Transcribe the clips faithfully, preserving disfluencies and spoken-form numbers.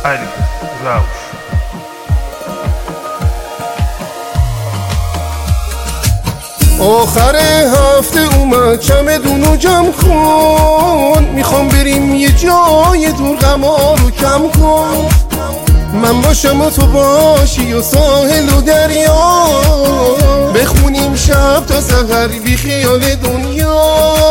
علی روش. آخر هفته اومد چمدونو جمع کن، میخوام بریم یه جای دور، غما رو کم کن. من باشم و تو باشی و ساحل و دریا، بخونیم شب تا سحر بی خیال دنیا.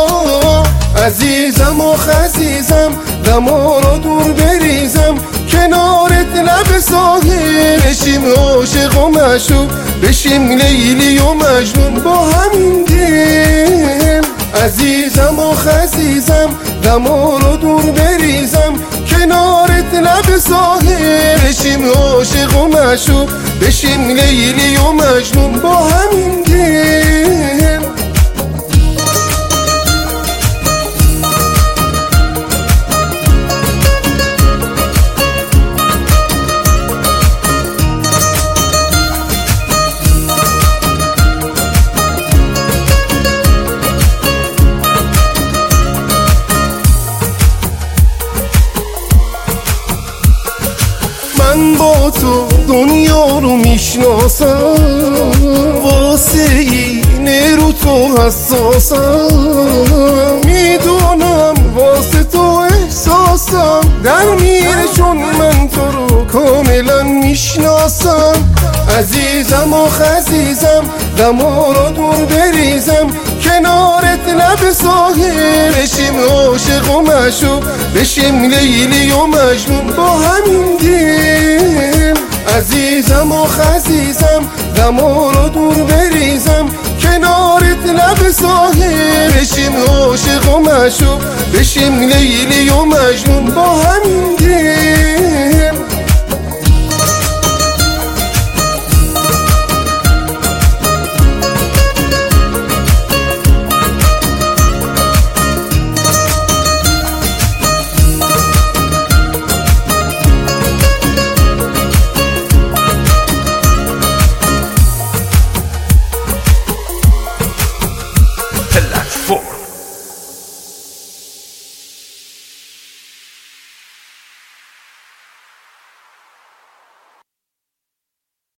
عزیزم و خزیزم غما رو دور بریزم، کنارت لب ساحل بشیم عاشق و معشوق، بشیم لیلی و مجنون با همین دل. عزیزم و خزیزم غما رو دور بریزم، کنارت لب ساحل بشیم عاشق و معشوق، بشیم لیلی و مجنون با همین دل. من با تو دنیا رو میشناسم، واسه اینه رو تو حساسم، میدونم واسه تو احساسم در میره، چون من تو رو کاملا میشناسم. عزیزم و خزیزم غما رو دور بریزم، کنارت لب ساحل بشیم عاشق و معشوق، بشیم لیلی و مجنون با همین دل. عزیزم و خزیزم غما رو دور بریزم، کنارت لب ساحل بشیم عاشق و معشوق، بشیم لیلی و مجنون با